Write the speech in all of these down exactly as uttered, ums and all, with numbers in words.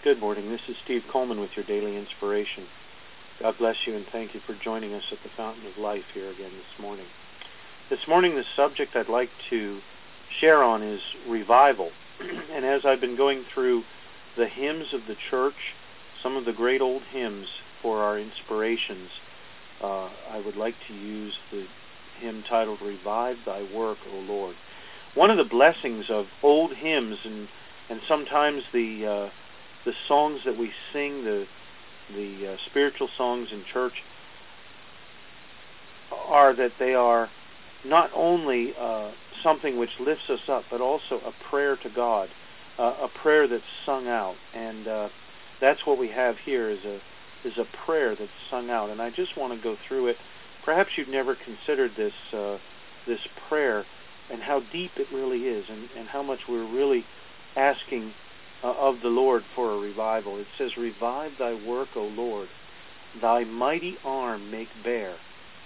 Good morning. This is Steve Coleman with your Daily Inspiration. God bless you and thank you for joining us at the Fountain of Life here again this morning. This morning the subject I'd like to share on is revival. And as I've been going through the hymns of the church, some of the great old hymns for our inspirations, uh, I would like to use the hymn titled Revive Thy Work, O Lord. One of the blessings of old hymns and, and sometimes the uh, the songs that we sing, the the uh, spiritual songs in church, are that they are not only uh, something which lifts us up, but also a prayer to God, uh, a prayer that's sung out, and uh, that's what we have here is a is a prayer that's sung out. And I just want to go through it. Perhaps you've never considered this uh, this prayer and how deep it really is, and, and how much we're really asking uh, of the Lord for a revival. It says, "Revive thy work, O Lord, thy mighty arm make bare.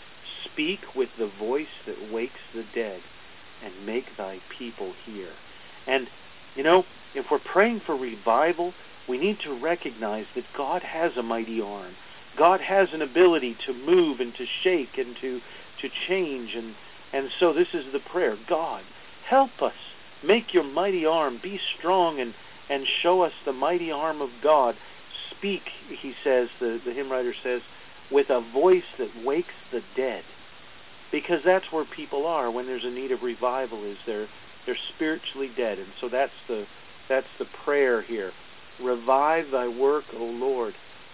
Speak with the voice that wakes the dead, and make thy people hear." And, you know, if we're praying for revival, we need to recognize that God has a mighty arm. God has an ability to move and to shake and to, to change. And, and so this is the prayer. God, help us. Make your mighty arm. Be strong and, and show us the mighty arm of God. Speak, he says, the, the hymn writer says, with a voice that wakes the dead. Because that's where people are when there's a need of revival, is they're, they're spiritually dead. And so that's the, that's the prayer here. Revive thy work, O Lord.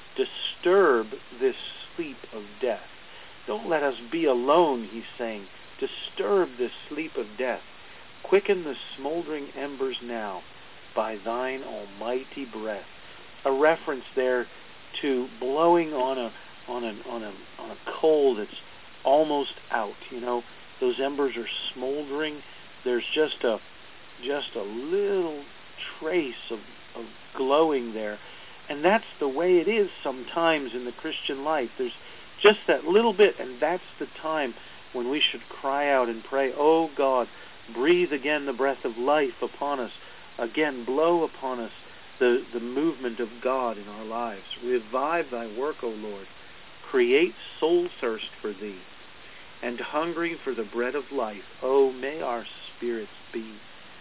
Disturb this sleep of death. Don't let us be alone, he's saying. Disturb this sleep of death. Quicken the smoldering embers now by thine almighty breath. A reference there to blowing on a on a on a on a coal that's almost out. You know, those embers are smoldering. There's just a just a little trace of, of glowing there. And that's the way it is sometimes in the Christian life. There's just that little bit, and that's the time when we should cry out and pray, "Oh God, breathe again the breath of life upon us. Again, blow upon us the, the movement of God in our lives. Revive thy work, O Lord. Create soul thirst for thee, and hungering for the bread of life. Oh, may our spirits be."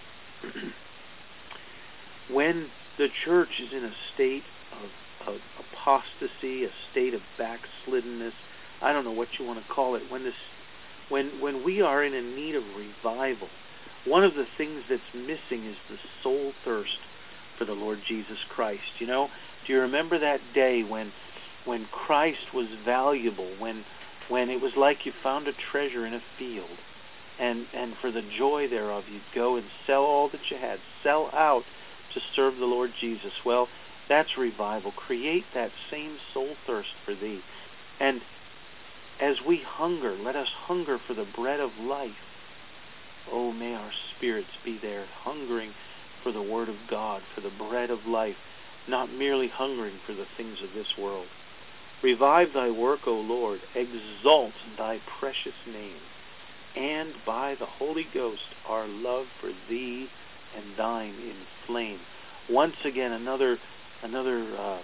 When the church is in a state of, of apostasy, a state of backsliddenness, I don't know what you want to call it, when this, when when we are in a need of revival, one of the things that's missing is the soul thirst for the Lord Jesus Christ. You know, do you remember that day when when Christ was valuable, when when it was like you found a treasure in a field, and and for the joy thereof you'd go and sell all that you had, sell out to serve the Lord Jesus? Well, that's revival. Create that same soul thirst for thee. And as we hunger, let us hunger for the bread of life. Oh, may our spirits be there, hungering for the Word of God, for the bread of life, not merely hungering for the things of this world. Revive thy work, O Lord. Exalt thy precious name. And by the Holy Ghost our love for thee and thine inflame. Once again, another another uh,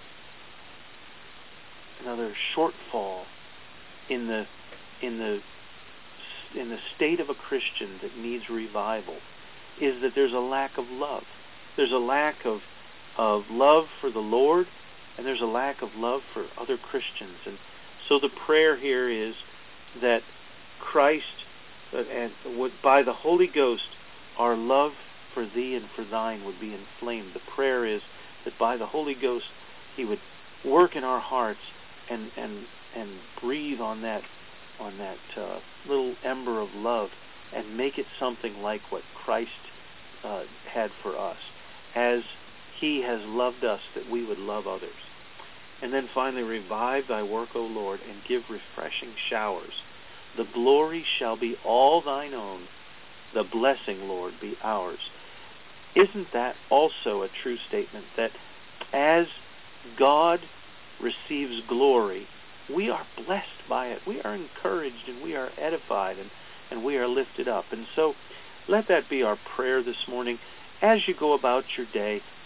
another shortfall in the in the in the state of a Christian that needs revival is that there's a lack of love. There's a lack of of love for the Lord, and there's a lack of love for other Christians. And so the prayer here is that Christ, uh, and by the Holy Ghost, our love for thee and for thine would be inflamed. The prayer is that by the Holy Ghost he would work in our hearts and and and breathe on that on that uh, little ember of love and make it something like what Christ uh, had for us, as he has loved us, that we would love others. And then finally, revive thy work, O Lord, and give refreshing showers. The glory shall be all thine own, the blessing, Lord, be ours. Isn't that also a true statement, that as God receives glory, we are blessed by it. We are encouraged and we are edified and, and we are lifted up. And so let that be our prayer this morning. As you go about your day,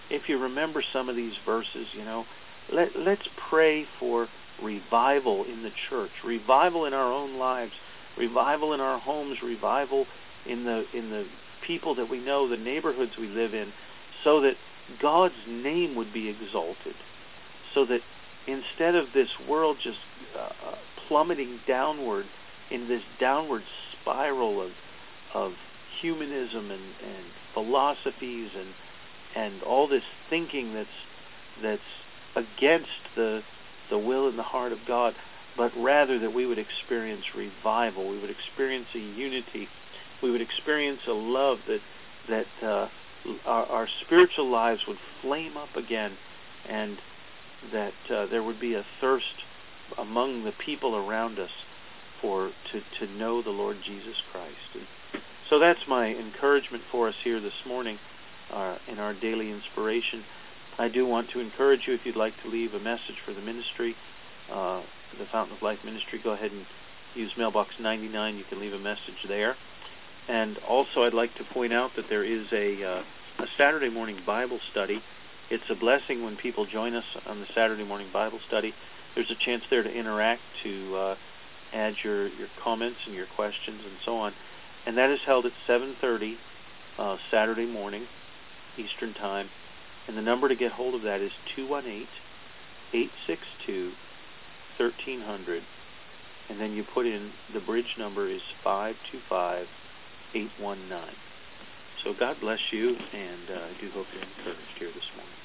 if you remember some of these verses, you know, let, let's pray for revival in the church, revival in our own lives, revival in our homes, revival in the in the people that we know, the neighborhoods we live in, so that God's name would be exalted, so that instead of this world just uh, plummeting downward in this downward spiral of of humanism and, and philosophies and and all this thinking that's that's against the the will and the heart of God, but rather that we would experience revival, we would experience a unity, we would experience a love that that uh, our, our spiritual lives would flame up again, and that uh, there would be a thirst among the people around us for to, to know the Lord Jesus Christ. And so that's my encouragement for us here this morning uh, in our daily inspiration. I do want to encourage you, if you'd like to leave a message for the ministry, uh, the Fountain of Life Ministry, go ahead and use mailbox ninety-nine. You can leave a message there. And also I'd like to point out that there is a, uh, a Saturday morning Bible study. It's a blessing when people join us on the Saturday morning Bible study. There's a chance there to interact, to uh, add your, your comments and your questions and so on. And that is held at seven thirty uh, Saturday morning, Eastern Time. And the number to get hold of that is two one eight, eight six two, one three zero zero. And then you put in, the bridge number is five two five, eight one nine. So God bless you, and uh, I do hope you're encouraged here this morning.